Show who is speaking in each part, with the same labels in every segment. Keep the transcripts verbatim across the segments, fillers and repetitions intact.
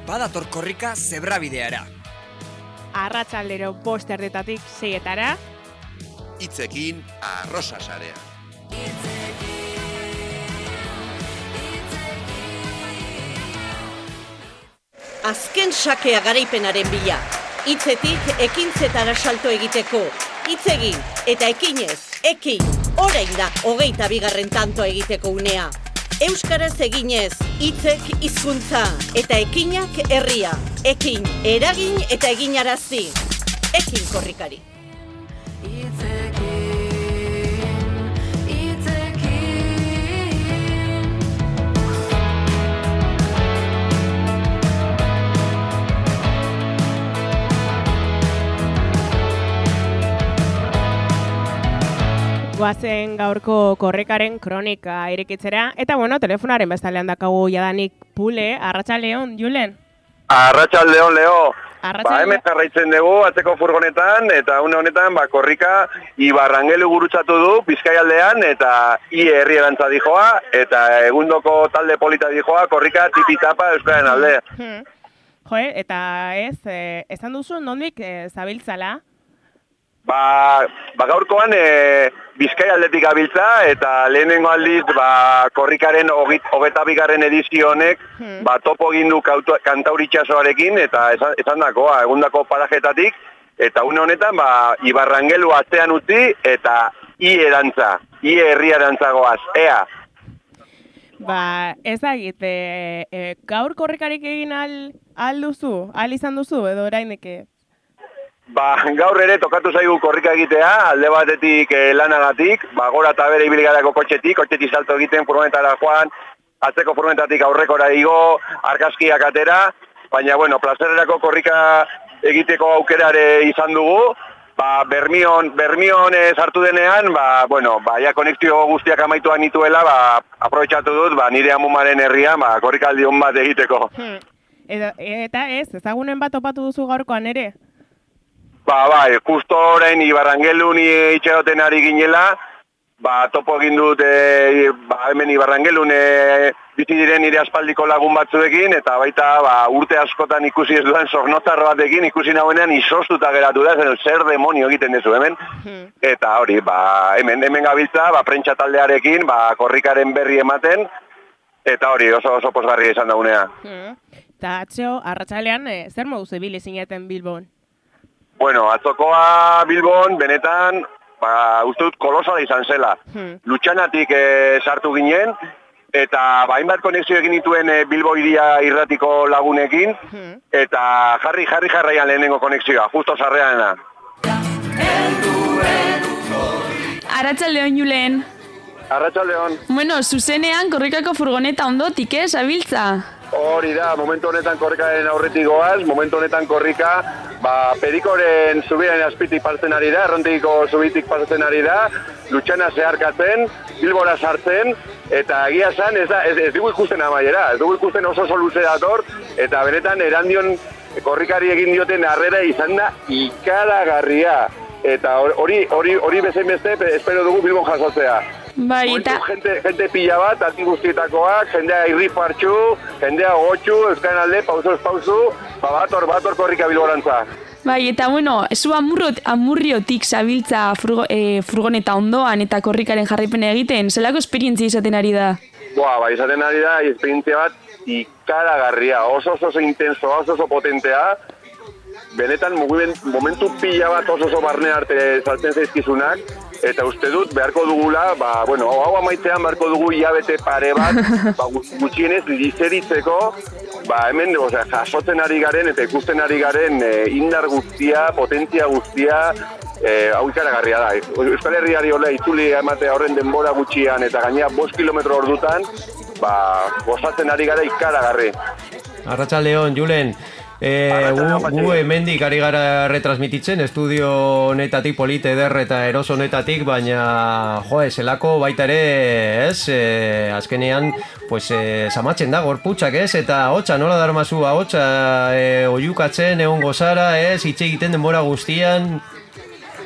Speaker 1: badator korrika zebrabideara.
Speaker 2: Arratsaldero bost erdetatik seietara.
Speaker 3: Hitzekin arrosa sarea.
Speaker 4: Azken sakea garaipenaren bila. Hitzetik ekintzetara salto egiteko. Hitz egin eta ekinez, ekin. Orain da hogeita bigarren tantoa egiteko unea. Euskaraz eginez, hitzek hizkuntza eta ekinak herria. Ekin, eragin eta eginarazi. Ekin korrikari.
Speaker 2: Goazen gaurko korrikaren kronika irekitzera. Eta bueno, telefonaren bestalean dakagu jadanik Pule. Arratsaldeon, Julen?
Speaker 5: Arratsaldeon, Leo.
Speaker 2: Arratsaldeon.
Speaker 5: Ba, hemen jarraitzen dugu atzeko furgonetan, eta une honetan ba, korrika Ibarrangelu gurutzatu du Bizkaialdean, eta I herri erantza dijoa, eta egundoko talde polita dijoa, korrika tipitapa Euskaren alde.
Speaker 2: Hmm. Joe, eta ez, eh, esan duzu nondik eh, zabiltzala?
Speaker 5: Ba, ba gaurkoan e, Bizkaialdetik gabiltza, eta lehenengo aldiz ba, korrikaren hogeta bigarren edizio honek hmm. ba, topo egin du kantauritxasoarekin, eta esan, esan dakoa, egundako parajetatik, eta une honetan ba, Ibarrangelu atzean utzi, eta I erantza, I herri erantzagoaz, ea.
Speaker 2: Ba, ez agit, e, e, gaur korrikarik egin al, al duzu, al izan duzu, edo oraindik?
Speaker 5: Ba, gaur ere tokatu zaigu korrika egitea, alde batetik eh, lanagatik, ba, gora eta bere ibiligarako kotxetik, kotxetik salto egiten furgonetara joan, atzeko furgonetatik aurrekora igo, argazkiak atera, baina, bueno, plazererako korrika egiteko aukerare izan dugu, ba, Bermion, Bermion eh, sartu denean, ba, bueno, ba, ja konexio guztiak amaituak nituela, ba, aprobetxatu dut, ba, nire amumaren herria, ba, korrikaldi hon bat egiteko.
Speaker 2: Hmm. Eta, eta ez, ezagunen bat topatu duzu gaurkoan ere?
Speaker 5: Ba, bai, justo orain Ibarrangelu ni itxaroten ari ginela, ba, topo egin dut e, ba, hemen Ibarrangelun e, bizi diren nire aspaldiko lagun batzuekin, eta baita ba, urte askotan ikusi ez dudan zornotzar batekin, ikusi nagoenean izoztuta geratu da, zer, zer demonio egiten dezu hemen. Hmm. Eta hori, ba, hemen, hemen gabiltza, ba, prentsa taldearekin, ba, korrikaren berri ematen, eta hori, oso oso pozgarria izan daunea.
Speaker 2: Hmm. Eta atxeo, arratsalean, e, zer modu zebili zineten Bilbon?
Speaker 5: Bueno, atzokoa Bilbon, benetan, ba, uste dut kolosala izan zela. Hmm. Lutxanatik e, sartu ginen, eta hainbat konexio egin dituen e, Bilbo iria irratiko lagunekin, hmm. eta jarri, jarri jarraian lehenengo konexioa, justo sarreana.
Speaker 6: Arratsaldeon, Julen.
Speaker 5: Arratsaldeon.
Speaker 6: Bueno, zuzenean korrikako furgoneta ondotik, ez, abiltza?
Speaker 5: Hori da, momentu honetan korrikaren aurretik goaz, momentu honetan korrika, ba, Perikoren zubiaren azpitik partzen ari da, errontikiko zubitik partzen ari da, Lutxana zeharkatzen, Bilbora sartzen, eta egia esan ez, da, ez, ez dugu ikusten amaiera, ez dugu ikusten oso oso luze dator, eta benetan erandion korrikari egin dioten harrera izan da ikaragarria, eta hori hori hori bezain beste, espero dugu Bilbon jasotzea.
Speaker 6: Bai, eta...
Speaker 5: Gente, gente pila bat, ati guztietakoak, jendea irri partxu, jendea gotxu, euskaren alde, pausoz pausu, ba, bator, bator korrika Bilborantza.
Speaker 6: Bai, eta bueno, zu amurrot, amurriotik zabiltza furgo, e, furgoneta ondoan eta korrikaren jarraipena egiten, zelako esperientzia izaten ari da?
Speaker 5: Boa, ba, izaten ari da, esperientzia bat ikaragarria, oso oso intenso, oso oso potentea, benetan momentu pila bat oso oso barne arte saltzen zaizkizunak, eta uste dut beharko dugula, ba, bueno, hau amaitzean beharko dugu hilabete pare bat, ba, gutxienez lizeritzeko, ba, hemen, osea, jasotzen ari garen eta ikusten ari garen e, indar guztia, potentzia guztia, e, hau ikaragarria da. Euskal Herriari hola itzuli ematea horren denbora gutxian eta gainera bost kilometro ordutan, ba, gozatzen ari gara ikaragarri.
Speaker 7: Arratsaldeon, Julen. E, gu, gu hemendik ari gara retransmititzen estudio honetatik polite eder eta eroso honetatik, baina jo, zelako baita ere, ez, e, azkenean pues, e, zamatzen da gorputxak, ez, eta hotza, nola darmazu, hotza, e, oiukatzen, egon gozara, ez, hitz egiten denbora guztian.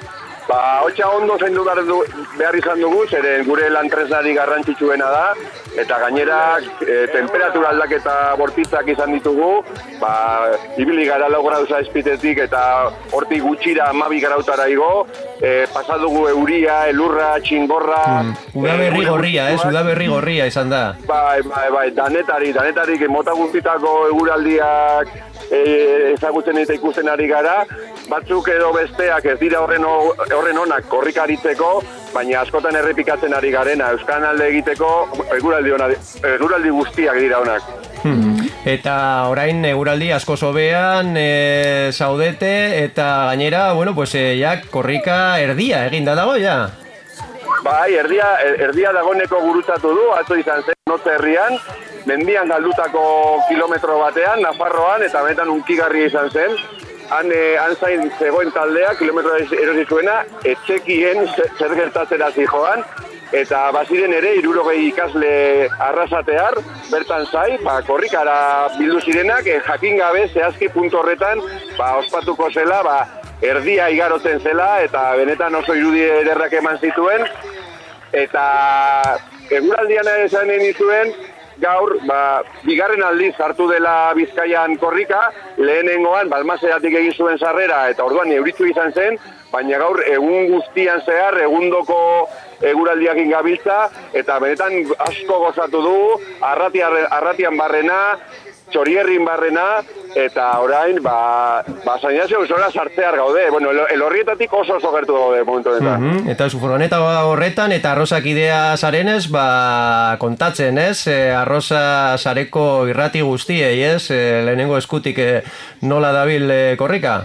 Speaker 5: Ba, hotxa ondo zaindu behar izan dugu, zeren gure lan tresnari garrantzitsuena da, eta gainera e, temperatura aldaketa bortitzak izan ditugu, ba, ibili gara lau gradu zazpitetik eta hortik gutxira hamabi grautara igo, e, pasadugu euria, elurra, txingorra...
Speaker 7: Mm. Udaberri gorria, ez? Udaberri gorria izan da.
Speaker 5: Bai, bai, bai, danetari, danetarik mota guztitako eguraldiak e, ezagutzen eta ikusten ari gara, batzuk edo besteak ez dira horren, horren onak korrikaritzeko, baina askotan errepikatzen ari garena, Euskal alde egiteko eguraldi, ona, eguraldi guztiak dira onak.
Speaker 7: Hmm. Eta orain eguraldi asko sobean e, zaudete eta gainera, bueno, pues e, ja, korrika erdia eginda dago, ja?
Speaker 5: Bai, erdia, erdia dagoneko gurutzatu du, atzo izan zen, notze herrian, mendian galdutako kilometro batean, Nafarroan, eta benetan unkigarria izan zen. Han, eh, han zain zegoen taldea, kilometro erosi zuena, etxekien zer gertatzera zijoan, eta baziren ere, hirurogei ikasle arrasatear, bertan zai, ba, korrikara bildu zirenak, eh, jakin gabe zehazki puntu horretan, ba, ospatuko zela, ba, erdia igarotzen zela, eta benetan oso irudi ederrak eman zituen, eta eguraldian esan nizuen, gaur, ba, bigarren aldiz hartu dela Bizkaian korrika, lehenengoan Balmaseatik egin zuen sarrera eta orduan euritu izan zen, baina gaur egun guztian zehar, egundoko eguraldiak ingabiltza, eta benetan asko gozatu du, arratian, arratian barrena, txorierrin barrena, eta orain, ba, ba sainazio usora sartzear gaude. Bueno, elorrietatik oso oso gertu gaude momentu honetan.
Speaker 7: Mm-hmm. Eta zu furgoneta horretan, eta arrozak idea zarenez, ba, kontatzen, ez? E, arroza sareko irrati guztiei, ez? E, lehenengo eskutik e, nola dabil e, korrika?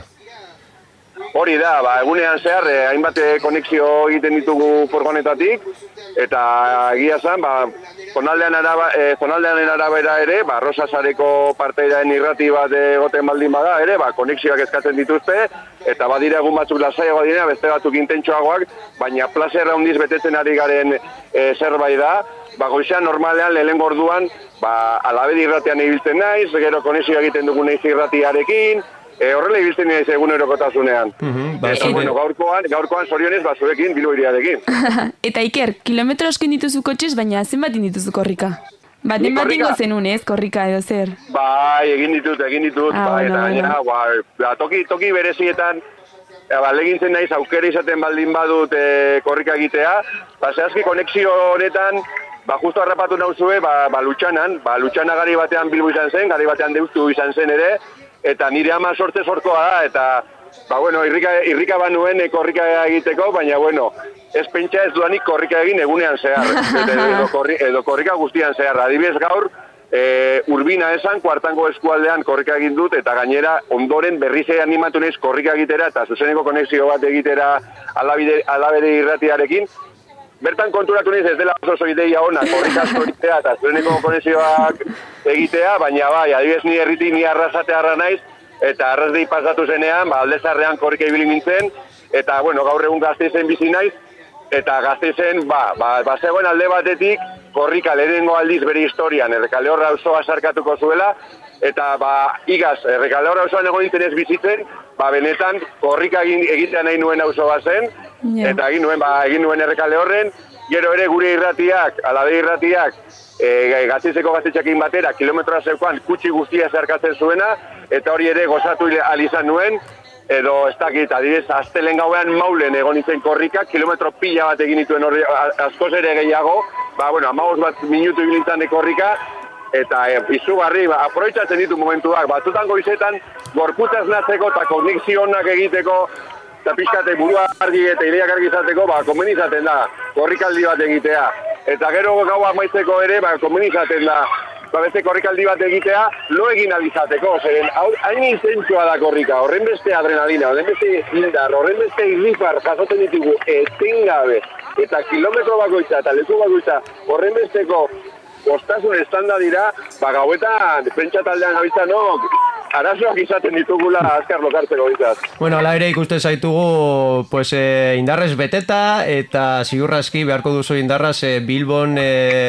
Speaker 5: Hori da, ba, egunean zehar, eh, hainbat konexio egiten ditugu furgonetatik, eta egia zen, ba, zonaldean araba, eh, zonaldean arabera ere, ba, Arrosa sareko parteidaen irrati bat egoten baldin bada ere, ba, konexioak eskatzen dituzte, eta badira egun batzuk lasaiagoa dira, beste batzuk intentsuagoak, baina plazerra handiz betetzen ari garen eh, zerbait da, ba, goizean normalean lehenengo orduan, ba, Alabedi irratian ibiltzen naiz, gero konexioa egiten dugu naiz irratiarekin, E, horrela ibiltzen naiz egunerokotasunean.
Speaker 7: Uh-huh, ba,
Speaker 5: eta, bueno, gaurkoan, gaurkoan zorionez, bazuekin, Bilbo iriarekin.
Speaker 6: Eta Iker, kilometro asko dituzu kotxez, baina zenbat dituzu korrika? Baten bat ingo zenun, ez, korrika edo zer?
Speaker 5: Bai, egin ditut, egin ditut,
Speaker 6: ah,
Speaker 5: bai,
Speaker 6: bueno,
Speaker 5: eta gainera,
Speaker 6: bueno.
Speaker 5: ba, toki, toki berezietan, ba, legintzen naiz, aukera izaten baldin badut e, korrika egitea, ba, zehazki konexio honetan, ba, justo harrapatu nauzue, ba, ba, Lutxanan, ba, Lutxana gari batean Bilbo izan zen, gari batean Deustu izan zen ere, eta nire ama sortze sorkoa da, eta, ba, bueno, irrika, irrika banuen korrika egiteko, baina, bueno, ez pentsa ez duanik korrika egin egunean zehar, edo, korri, edo korrika guztian zehar. Adibidez gaur, e, Urbina esan, kuartango eskualdean korrika egin dut, eta gainera, ondoren berriz animatu naiz korrika egitera, eta zuzeneko konexio bat egitera Alabede, Alabede irratiarekin, bertan konturatu naiz ez dela oso ideia ona, korrika asko egitea eta zuzeneko konexioak egitea, baina bai, adibidez ni herriti ni arrasatearra naiz, eta arrasdei pasatu zenean, ba, Aldezarrean korrika ibili nintzen, eta, bueno, gaur egun Gasteizen bizi naiz, eta Gasteizen, ba, ba, ba zegoen alde batetik, korrika lehenengo aldiz bere historian, Errekalehorra auzoa sarkatuko zuela, eta, ba, igaz, Errekalehorra auzoan egon nintzen ez bizitzen, ba, benetan, korrika egin, egitea nahi nuen auzo bat zen, yeah. Eta egin nuen, ba, egin nuen Errekalehorren, gero ere gure irratiak, Alabedi irratiak, e, Gasteizeko gaztetxeekin batera, kilometroa zeukan kutsi guztia zeharkatzen zuena, eta hori ere gozatu alizan nuen, edo ez dakit, adibidez, astelen gauean Maulen egon nintzen korrika, kilometro pila bat egin dituen horri, askoz ere gehiago, ba, bueno, amagoz bat minutu ibilintzan korrika, eta e, izugarri, ba, aproitzatzen ditu momentuak, batzutan goizetan, gorputzaz natzeko eta konexionak egiteko, eta pixkate burua argi eta ideiak argi izateko, ba, konbeni izaten da, korrikaldi bat egitea. Eta gero gaua amaitzeko ere, ba, konbeni izaten da, ba, beste korrikaldi bat egitea, lo egin alizateko, zeren, hain intentsua da korrika, horren beste adrenalina, horren beste indar, horren beste irripar jasotzen ditugu, etengabe, eta kilometro bakoitza eta leku bakoitza, horren besteko postasun estanda dira, ba, gauetan, pentsa taldean gabitzanok, arazoak izaten ditugula azkar lokartzeko ditaz.
Speaker 7: Bueno, ala ere ikusten zaitugu pues, eh, indarrez beteta eta ziurrazki beharko duzu indarraz eh, Bilbon eh,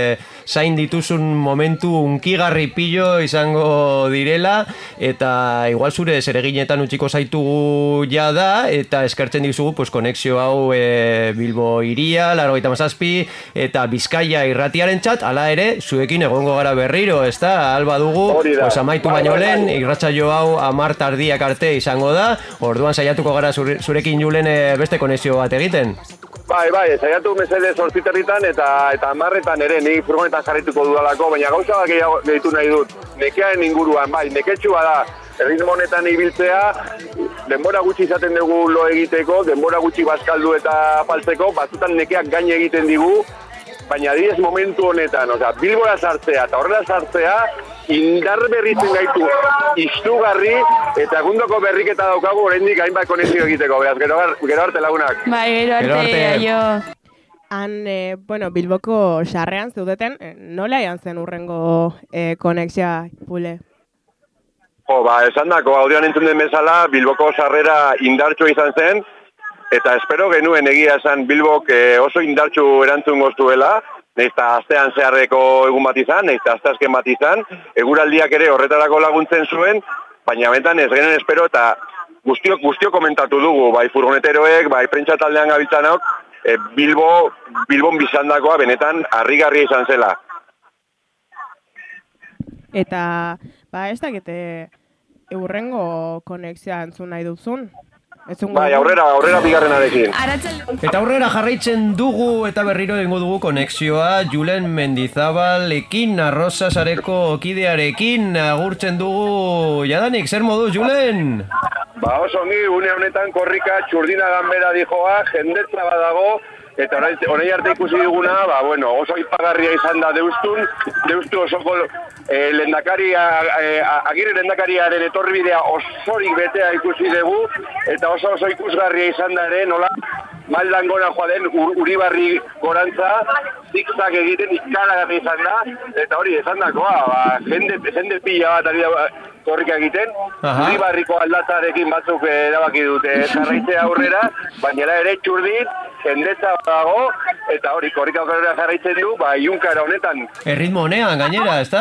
Speaker 7: zain dituzun momentu unkigarri pilo izango direla, eta igual zure zereginetan utziko zaitugu ja da, eta eskertzen dizugu pues, konexio hau e, Bilbo iria, laurogeita hamazazpi, eta Bizkaia irratiaren txat, ala ere, zuekin egongo gara berriro, ez da, alba dugu, pues, amaitu baino lehen, irratsaio hau amar tardiak arte izango da, orduan saiatuko gara zure, zurekin Julen beste konexio bat egiten.
Speaker 5: Bai, bai, saiatu mesede zortziterritan eta eta hamarretan ere nik furgonetan jarrituko dudalako, baina gauza bat gehiago gehitu nahi dut. Nekearen inguruan, bai, neketsua da, erritmo honetan ibiltzea, denbora gutxi izaten dugu lo egiteko, denbora gutxi bazkaldu eta apaltzeko, batzutan nekeak gain egiten digu, baina adibidez momentu honetan, osea, Bilbora sartzea eta horrela sartzea, indar berritzen gaitu izugarri eta egundoko berriketa daukagu oraindik hainbat konexio egiteko, beraz, gero, gero arte lagunak.
Speaker 6: Bai, gero arte, arte. Aio.
Speaker 2: Han, eh, bueno, Bilboko sarrean zeudeten, eh, nola ean zen urrengo eh, konexia, Pule?
Speaker 5: Jo, ba, esan dako, audioan entzun den bezala, Bilboko sarrera indartsua izan zen, eta espero genuen egia esan Bilbok eh, oso indartsu erantzun goztuela, Neizta astean zeharreko egun bat izan, neizta asteazken bat izan, eguraldiak ere horretarako laguntzen zuen, baina benetan ez genuen espero eta guztiok, guztiok komentatu dugu, bai furgoneteroek, bai prentsa taldean gabiltzanok, e, Bilbo, Bilbon bizandakoa benetan harrigarria izan zela.
Speaker 2: Eta, ba, ez dakite, eurrengo konexioa entzun nahi duzun?
Speaker 5: Bai, aurrera, aurrera bigarrenarekin.
Speaker 7: Eta aurrera jarraitzen dugu eta berriro egingo dugu konexioa Julen Mendizabalekin, Arrosa Sareko kidearekin, agurtzen dugu jadanik, zer modu, Julen?
Speaker 5: Ba, oso ongi, une honetan korrika txurdina ganbera dijoa, jendetza badago, eta orain arte ikusi duguna, ba, bueno, oso ipagarria izan da deustun, deustu osoko eh, lendakari, eh, agirre lendakariaren etorribidea osorik betea ikusi dugu, eta oso oso ikusgarria izan da ere, nola, maldan gora joa den ur, Uribarri gorantza, zigzag egiten ikaragarri izan da, eta hori esan dakoa, ba, jende, jende pila bat ari da korrika egiten, Aha. Uribarriko aldatzarekin batzuk erabaki dute jarraitzea aurrera, baina ere txurdit, jendetza dago, eta hori korrika aurrera jarraitzen du, ba, iunkara honetan.
Speaker 7: Erritmo honean, gainera, ez da?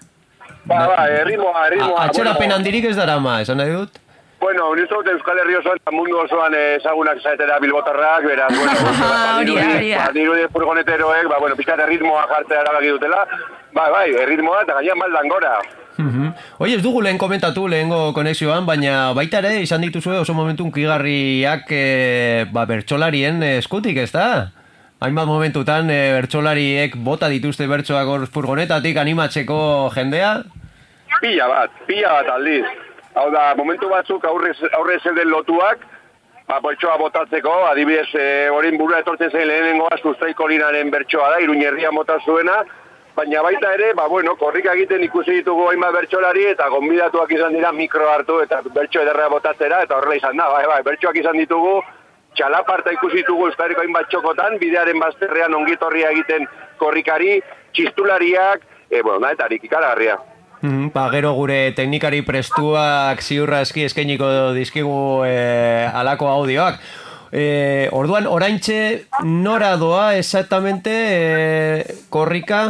Speaker 5: Ba, ba, erritmoa, erritmoa.
Speaker 7: Atxerapen bueno, handirik ez darama, esan nahi dut?
Speaker 5: Bueno, nizto dut Euskal Herri osoan, mundu osoan ezagunak zaetera bilbotarrak, beraz, bueno, dirudi furgoneteroek, ba, bueno, pizkat erritmoa jartzea erabaki dutela, ba, bai, erritmoa eta gainean maldan gora.
Speaker 7: Uh-huh. Oie, ez dugu lehen komentatu lehengo konexioan, baina baita ere izan dituzue oso momentu unkigarriak e, ba, bertsolarien eskutik, ez da? Hainbat momentutan e, bertsolariek bota dituzte bertsoak hor furgonetatik animatzeko jendea?
Speaker 5: Pila bat, pila bat aldiz. Hau da, momentu batzuk aurre, aurre zelden lotuak, ba, bertsoa botatzeko, adibidez, horin e, burua etortzen zen lehenengoa sustraiko linaren bertsoa da, Iruñerria mota zuena, baina baita ere, ba, bueno, korrika egiten ikusi ditugu hainbat bertsolari eta gonbidatuak izan dira mikro hartu eta bertso ederra botatzera, eta horrela izan da, bai, bai, bertsoak izan ditugu, txalaparta ikusi ditugu Euskadiko hainbat txokotan, bidearen bazterrean ongitorria egiten korrikari, txistulariak, e, bueno, da, eta harik ikaragarria.
Speaker 7: Mm, ba, gero gure teknikari prestuak ziurra eski eskainiko dizkigu e, alako audioak. E, orduan, oraintxe nora doa exactamente e, korrika?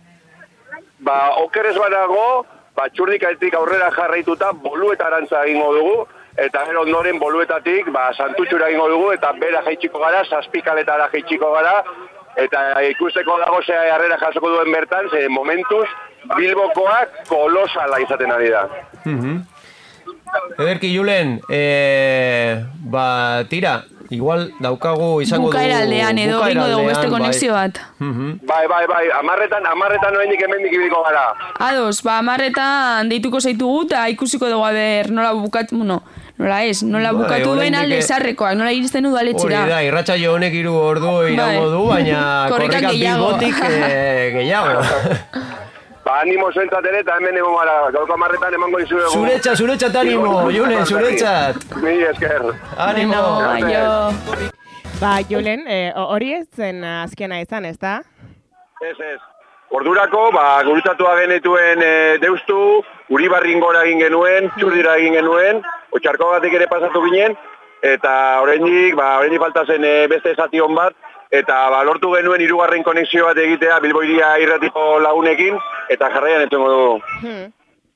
Speaker 5: Ba, okerez banago, ba, txurdikaetik aurrera jarraituta bolueta arantza egingo dugu, eta gero ondoren boluetatik, ba, santutxura egingo dugu, eta bera jaitsiko gara, zazpikaletara jaitsiko gara, eta ikusteko dago zea harrera jasoko duen bertan, ze momentuz, Bilbokoak kolosala izaten ari da.
Speaker 7: Uh-huh. Ederki, Julen, e, ba, tira, igual daukagu izango dugu...
Speaker 6: Bukaera aldean edo, bingo dugu beste konexio bat.
Speaker 7: Uh-huh.
Speaker 5: Bai, bai, bai, amarretan, amarretan noendik hemendik ibiliko gara.
Speaker 6: Ados, ba, amarretan deituko zaitugu eta ikusiko dugu, aber, nola bukatu, bueno, nola ez, nola bai, bukatu duen alde zarrekoak, nola iristen du daletxera.
Speaker 7: Hori da, irratsaio honek hiru ordu irago du, baina korrika bilbotik eh, gehiago.
Speaker 5: Ba, animo zuentzat ere, eta hemen egon gara, gauko amarretan emango dizu dugu.
Speaker 7: Zuretzat, zuretzat animo, Julen, zuretzat.
Speaker 5: Mi esker.
Speaker 7: Animo.
Speaker 6: Aio.
Speaker 2: Ba, Julen, hori ez zen azkena izan, ez da?
Speaker 5: Ez, ez. Ordurako, ba, gurutzatua genetuen e, deustu, Uribarrin gora egin genuen, txurdira egin genuen, otxarko batek ere pasatu ginen, eta oraindik, ba, oraindik falta zen e, beste zati hon bat, eta ba, lortu genuen hirugarren konexio bat egitea Bilbo Hiria irratiko lagunekin, eta jarraian entzungo dugu.
Speaker 2: Hmm.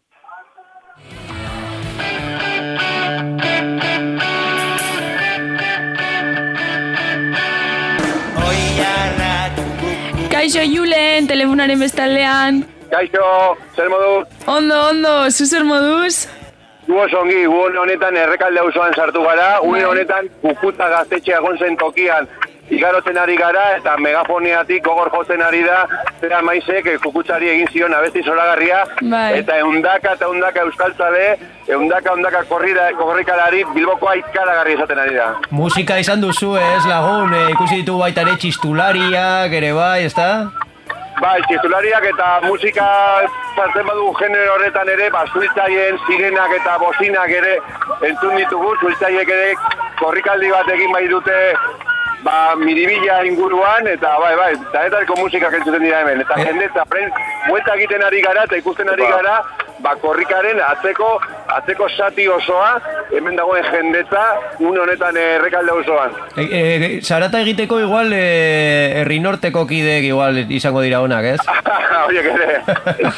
Speaker 6: Kaixo Julen, telefonaren bestaldean.
Speaker 5: Kaixo, zer moduz?
Speaker 6: Ondo, ondo, zu zer moduz?
Speaker 5: Gu oso ongi, gu honetan Errekalde auzoan sartu gara, une honetan Kukuta gaztetxea egon zen tokian igarotzen ari gara, eta megafoniatik gogor jotzen ari da, zera maizek Kukutzari egin zion abesti zoragarria,
Speaker 6: bai.
Speaker 5: Eta eundaka eta eundaka euskaltzale, eundaka eundaka korrikalari Bilboko aikaragarri esaten ari da.
Speaker 7: Musika izan duzu, ez lagun, e, ikusi ditu baita ere txistulariak, ere bai, ez da?
Speaker 5: Bai, txistulariak eta musika sartzen badu genero horretan ere, ba, zuiltzaien, sirenak eta bozinak ere entzun ditugu, zuiltzaiek ere korrikaldi bat egin bai dute ba, miribila inguruan, eta bai, bai, eta etariko musikak entzuten dira hemen. Eta jendetza, pren, buelta egiten ari gara, eta ikusten ari gara, ba, korrikaren atzeko, atzeko sati osoa, hemen dagoen jendetza, une honetan Errekalde auzoan.
Speaker 7: E, e, zarata egiteko igual, e, herri norteko kideek igual izango dira honak, ez?
Speaker 5: Horiek ere.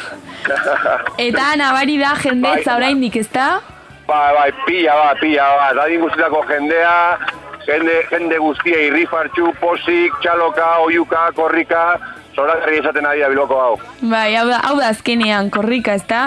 Speaker 6: Eta nabari da jendetza oraindik, ezta?
Speaker 5: Bai, bai, pila bat, pila bat, adin guztietako jendea, Jende, jende guztia, irrifartxu, posik, txaloka, oiuka, korrika, zoragarri esaten ari da Bilboko hau.
Speaker 6: Bai, hau da, hau da azkenean, korrika, ezta?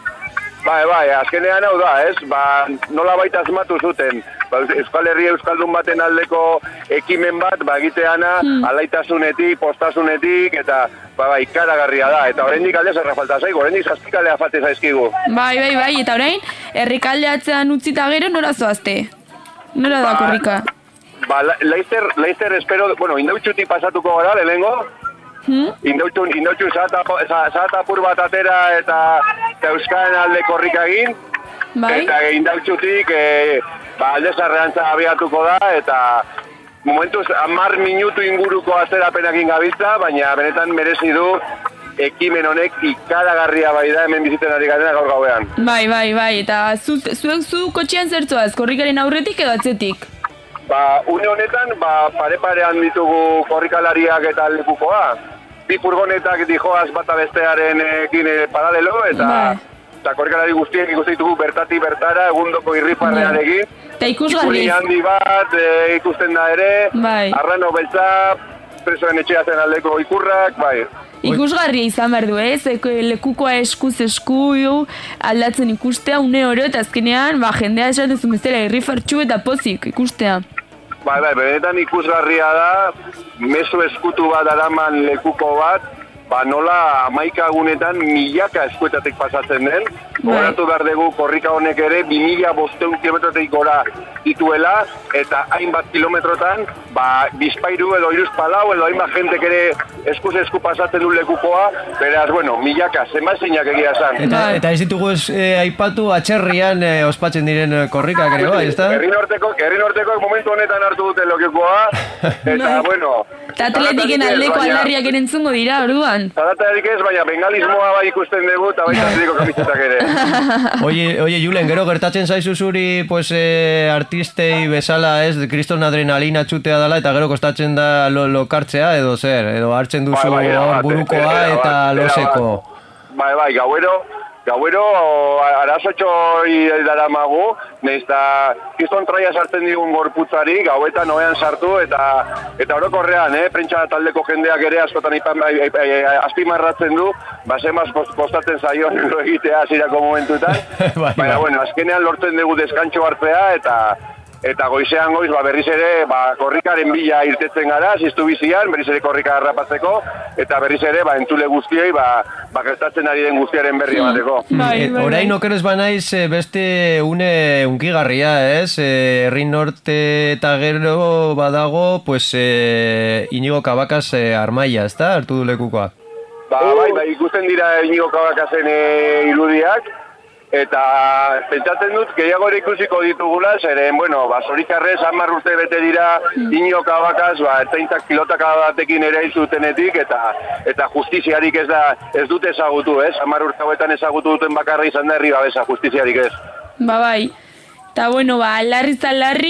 Speaker 5: Bai, bai, azkenean hau da, ez? Ba, nola baita asmatu zuten. Ba, Euskal Herria Euskaldun baten aldeko ekimen bat, ba, egiteana, hmm. alaitasunetik, postasunetik, eta ba, ba, ikaragarria da. Eta oraindik alde zerra falta zaigu, oraindik zazpikaldea falta zaizkigu.
Speaker 6: Bai, bai, bai, eta orain, Errekalde atzean utzita gero nora zoazte? Nora da korrika?
Speaker 5: Ba, Laizter, Laizter espero, bueno, indautxutik pasatuko gara, lehenengo. Hmm? Indautxu, indautxu zahatapur bat atera eta, eta Euskaren alde korrika egin. Bai? Eta indautxutik e, ba, alde zarreantza abiatuko da, eta momentuz hamar minutu inguruko atzerapenak ingabiltza, baina benetan merezi du ekimen honek ikaragarria bai da hemen biziten ari garena gaur gauean.
Speaker 6: Bai, bai, bai, eta zuek zu, zu kotxean zertzoaz, korrikaren aurretik edo atzetik?
Speaker 5: Ba, une honetan, ba, pare-parean ditugu korrikalariak eta lekukoa. Bi furgonetak dijoaz bata bestearen ekin e, paralelo, eta, eta korrikalari guztiek ikusten ditugu bertatik bertara, egundoko irrifarrearekin.
Speaker 6: Eta ikusgarri.
Speaker 5: Ikuri handi bat e, ikusten da ere, bai. Arrano beltza, presoen etxea zen aldeko ikurrak, bai.
Speaker 6: Ikusgarria izan behar du, ez? Lekukoa eskuz esku aldatzen ikustea, une oro, eta azkenean, ba, jendea esan duzun bezala, irrifartxu eta pozik ikustea.
Speaker 5: Bai, bai, benetan ikusgarria da, mezu eskutu bat araman lekuko bat, ba, nola hamaika egunetan milaka eskuetatik pasatzen den. Horatu behar dugu korrika honek ere bi mila bostehun kilometrotik gora dituela, eta hainbat kilometrotan, ba, bizpairu edo iruzpalau edo hainbat jentek ere eskuz esku pasatzen du lekukoa, beraz, bueno, milaka, zenbazinak egia esan.
Speaker 7: Eta, eta ez ditugu ez, e, aipatu atxerrian e, ospatzen diren korrikak ere, bai, ez da?
Speaker 5: Herri norteko, herri norteko momentu honetan hartu dute lokikoa, eta, bueno...
Speaker 6: Eta atletiken aldeko aldarriak ere entzungo dira, orduan?
Speaker 5: Zaratarik ez, baina bengalismoa bai ikusten dugu, eta baita atletiko kamisetak ere.
Speaker 7: Oye, oye, Julen, gero gertatzen zaizu zuri, pues, eh, artistei bezala, ez, kriston adrenalina txutea dela, eta gero kostatzen da lo, lokartzea, edo zer, edo hartzen duzu bai, bai, burukoa eta loseko.
Speaker 5: Bai, bai, gauero, gauero arazotxo dara magu, nahiz eta kriston traia sartzen digun gorputzari, gauetan noean sartu, eta eta orokorrean, eh, prentsa taldeko jendeak ere askotan azpimarratzen du, basemaz kostatzen zaion egitea hasierako momentuetan, baina, bueno, azkenean lortzen dugu deskantxo hartzea, eta eta goizean goiz, ba, berriz ere, ba, korrikaren bila irtetzen gara, ziztu bizian, berriz ere korrika harrapatzeko, eta berriz ere, ba, entzule guztioi, ba, ba, gertatzen ari den guztiaren berri emateko.
Speaker 7: Bai, bai, orain okeres banaiz beste une unkigarria, ez? Herri norte eta gero badago, pues, e, Inigo Kabakaz e, armaia, ez da? Hartu du lekukoa.
Speaker 5: Ba, bai, bai, ikusten dira Inigo Kabakazen e, irudiak, eta pentsatzen dut gehiago ere ikusiko ditugula, zeren, bueno, ba, zorikarrez hamar urte bete dira Inigo Kabakaz, ba, ertzaintzak pilotaka batekin ere izutenetik, eta eta justiziarik ez da, ez dute ezagutu, ez? hamar urte hauetan ezagutu duten bakarra izan da herri babesa, justiziarik ez.
Speaker 6: Ba, bai. Eta, bueno, ba, larri zalarri,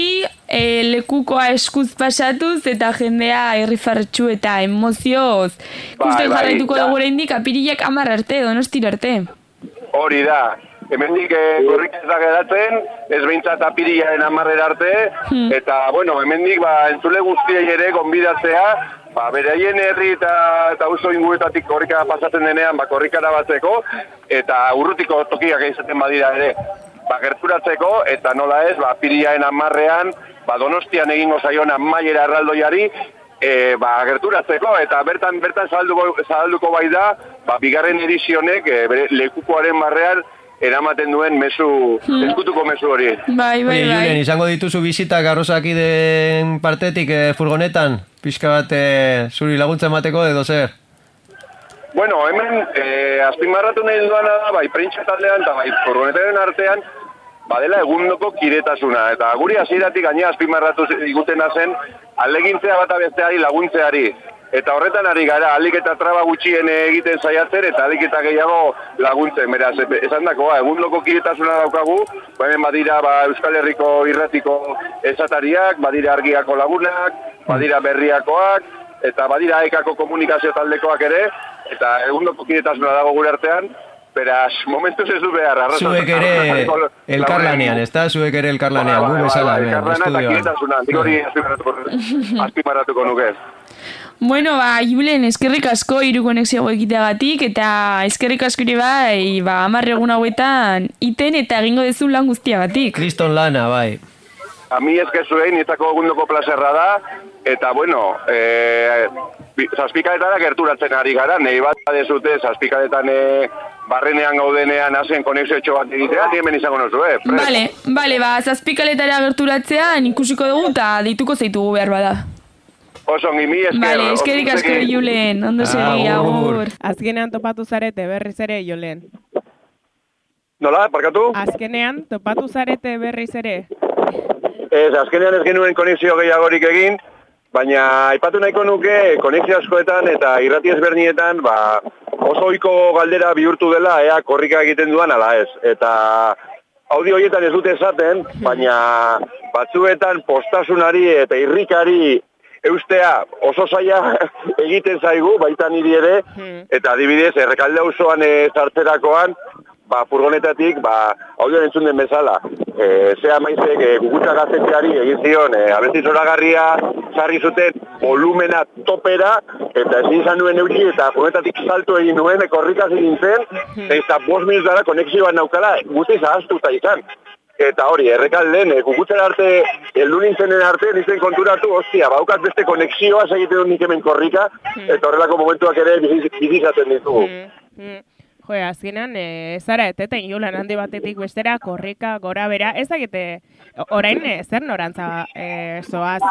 Speaker 6: e, lekukoa eskuz pasatuz eta jendea irrifarretxu eta emozioz. Ikusten
Speaker 5: bai,
Speaker 6: jarraituko
Speaker 5: da.
Speaker 6: dugu oraindik apirilak hamar arte, Donostira arte.
Speaker 5: Hori da. Hemendik eh, korrika ez da geratzen, ez behintzat apirilaren hamarrera arte,
Speaker 6: Hmm.
Speaker 5: eta, bueno, hemendik ba, entzule guztiei ere gonbidatzea, ba, beraien herri eta, eta auzo inguruetatik korrika pasatzen denean, ba, korrikara batzeko, eta urrutiko tokiak izaten badira ere, ba, gerturatzeko, eta nola ez, ba, apirilaren hamarrean, ba, Donostian egingo zaion amaiera erraldoiari, e, ba, gerturatzeko, eta bertan bertan zabalduko, zabalduko bai da, ba, bigarren edizionek, e, bere lekukoaren barrean, eramaten duen mezu,
Speaker 6: Hmm.
Speaker 5: eskutuko mezu hori.
Speaker 6: Bai, bai,
Speaker 7: Oye, Julen,
Speaker 6: bai.
Speaker 7: izango dituzu bizitak arrozakideen partetik eh, furgonetan? Pixka bat eh, zuri laguntza emateko edo zer?
Speaker 5: Bueno, hemen eh, azpimarratu nahi duana da, bai, printxa taldean eta bai, furgonetaren artean, badela egundoko kiretasuna. Eta guri hasieratik gainera azpimarratu digutena zen, alegintzea bata besteari laguntzeari. Eta horretan ari gara, alik eta traba gutxien egiten saiatzen eta alik eta gehiago laguntzen. Beraz, esan dakoa, egundoko kiretasuna daukagu, ba, hemen badira ba, Euskal Herriko irratiko esatariak, badira argiako lagunak, badira berriakoak, eta badira ekako komunikazio taldekoak ere, eta egundoko kiretasuna dago gure artean, beraz, momentuz ez du behar. arraza-
Speaker 7: Zuek ere
Speaker 5: arrazako
Speaker 7: elkarlanean, ez da? Zuek ere elkarlanean, gu bezala, hemen,
Speaker 5: Elkarlana eta
Speaker 7: estudioan.
Speaker 5: kiretasuna, nik hori azpimarratuko- azpimarratuko nuke.
Speaker 6: Bueno, ba, Julen, eskerrik asko hiru konexio egiteagatik eta eskerrik asko ere bai, ba, hamar egun hauetan iten eta egingo duzu lan guztiagatik.
Speaker 7: Kriston lana, bai.
Speaker 5: A mi eskezuei nietako egundoko plazerra da, eta bueno, e, zazpikaletara gerturatzen ari gara, nahi bat badezute zazpikaletan e, barrenean gaudenean hazen konexio etxo bat egitea, hemen izango nozu, eh? Prest.
Speaker 6: Bale, bale, ba, zazpikaletara gerturatzean ikusiko dugu eta deituko zaitugu behar bada.
Speaker 5: Oso ongi, mi esker.
Speaker 6: Bale, eskerrik asko Julen, ondo segi,
Speaker 7: Agur.
Speaker 6: agur.
Speaker 2: Azkenean topatu zarete berriz ere, Jolen.
Speaker 5: Nola, parkatu?
Speaker 2: Azkenean topatu zarete berriz ere.
Speaker 5: Ez, azkenean ez genuen konexio gehiagorik egin, baina aipatu nahiko nuke konexio askoetan eta irrati ezberdinetan ba, oso ohiko galdera bihurtu dela ea korrika egiten duan ala ez. Eta audio horietan ez dute esaten, baina batzuetan postasunari eta irrikari eustea oso zaila egiten zaigu, baita niri ere, eta adibidez, Errekalde auzoan e, sartzerakoan, ba, furgonetatik, ba, audio entzun den bezala, e, zea maizek e, Gugutza Gazteteari egin zion, e, abesti zoragarria sarri zuten volumena topera, eta ezin izan nuen eutxi, eta furgonetatik salto egin nuen, korrikaz egin zen, eta bost minutara konexioan naukala, guztiz ahaztuta izan. Eta hori, Errekalden, e, Gugutzera arte, heldu nintzenen arte, nintzen konturatu, ostia, baukat beste konexioa egiten dut nik hemen korrika, eta horrelako momentuak ere bizizaten ditugu.
Speaker 2: Jo, azkenan, e, zara eteten Julen handi batetik bestera, korrika, gora bera, ez dakite, orain e, zer norantza e, zoaz?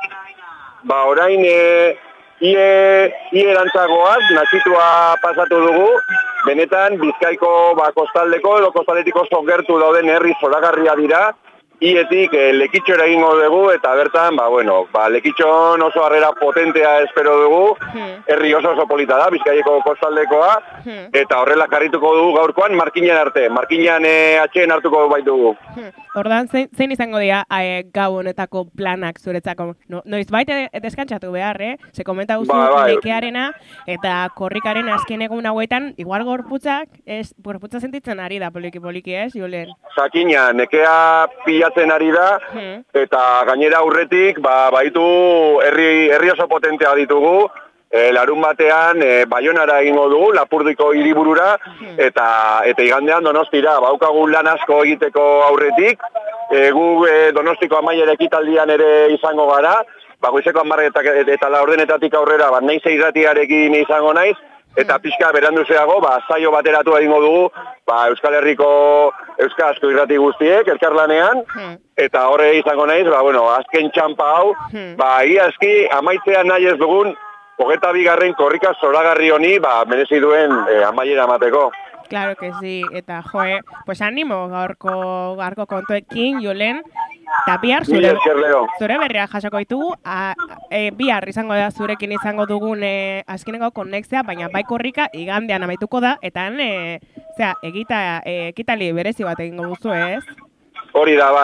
Speaker 5: Ba, orain, e, ie, ie erantzagoaz, natxitua pasatu dugu, benetan, Bizkaiko ba, kostaldeko edo kostaldetik oso gertu dauden herri zoragarria dira, ietik e, lekitxora egingo dugu, eta bertan, ba, bueno, ba, lekitxon oso harrera potentea espero dugu, herri oso oso polita da, Bizkaiko kostaldekoa, eta horrela karrituko dugu gaurkoan Markinan arte, Markinan e, atxeen hartuko baitugu.
Speaker 2: Ordan zein, zein izango dira e, gau honetako planak zuretzako? No, noiz baite deskantzatu behar, eh? Se komenta guzu
Speaker 5: Ba, bai.
Speaker 2: lekearena eta korrikaren azken egun hauetan, igual gorputzak, ez, gorputza sentitzen ari da poliki-poliki, ez, Julen?
Speaker 5: Zakina, nekea pilatzen ari da, eta gainera aurretik, ba, baitu herri, herri oso potentea ditugu, e, larun batean e, Baionara egingo dugu, Lapurdiko hiriburura, eta eta igandean Donostira, baukagu lan asko egiteko aurretik, e, gu e, Donostiko amaiera ekitaldian ere izango gara, ba, goizeko hamarretak eta laurdenetatik aurrera, ba, naiz irratiarekin izango naiz, eta pixka beranduzeago, ba, zaio bateratu egingo dugu, ba, Euskal Herriko euskarazko irrati guztiek, elkarlanean, eta horre izango naiz, ba, bueno, azken txampa hau, ba, iazki, amaitzean nahi ez dugun, hogeta bigarren korrika zoragarri honi, ba, merezi duen eh, amaiera amateko.
Speaker 2: Claro que sí, eta joe, pues animo gaurko, gaurko kontuekin, Julen, eta bihar
Speaker 5: Mila
Speaker 2: zure,
Speaker 5: esker, Leo.
Speaker 2: zure berriak jasoko ditugu, a, e, bihar izango da zurekin izango dugun e, azkeneko konexia, baina bai korrika igandean amaituko da, eta han, e, zera, egita, e, ekitali berezi bat egingo duzu, ez?
Speaker 5: Hori da, bai.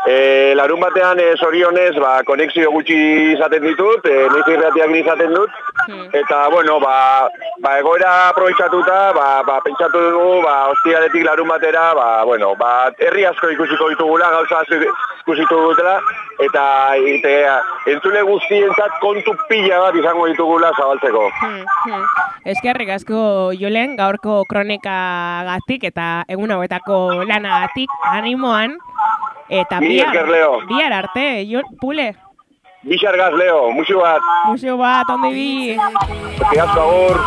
Speaker 5: E, larun batean, e, zorionez, ba, konexio gutxi izaten ditut, e, noiz irratiak izaten dut, eta, bueno, ba, ba egoera aprobetxatuta, ba, ba, pentsatu dugu, ba, ostialetik larun batera, ba, bueno, ba, herri asko ikusiko ditugula, gauza asko ikusitu dutela, eta ite, entzule guztientzat kontu pila bat izango ditugula zabaltzeko.
Speaker 2: Hmm, hmm. Eskerrik asko Julen, gaurko kronikagatik eta egun hauetako lanagatik, animoan, eta bihar, bihar arte, Jul, Pule.
Speaker 5: Bixar gaz, Leo, musu bat.
Speaker 2: Musu bat, ondi bi.
Speaker 5: Epiazko agur.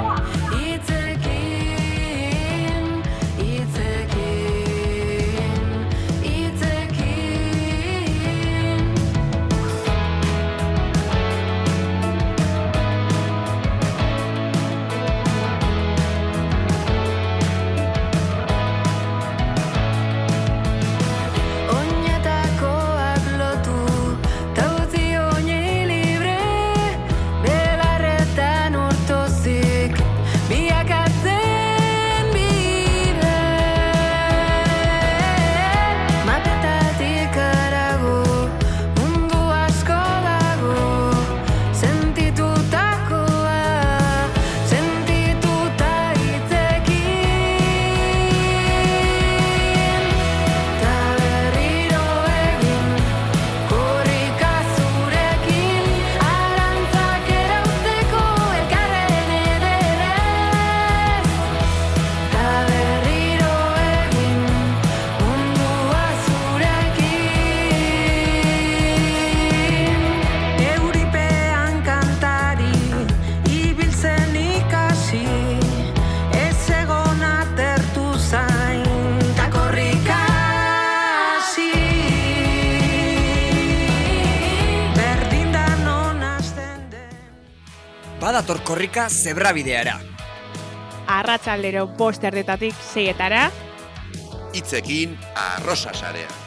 Speaker 1: Badator korrika zebrabideara.
Speaker 2: Arratsaldero bost erdetatik seietara.
Speaker 3: Hitzekin Arrosa Sarea.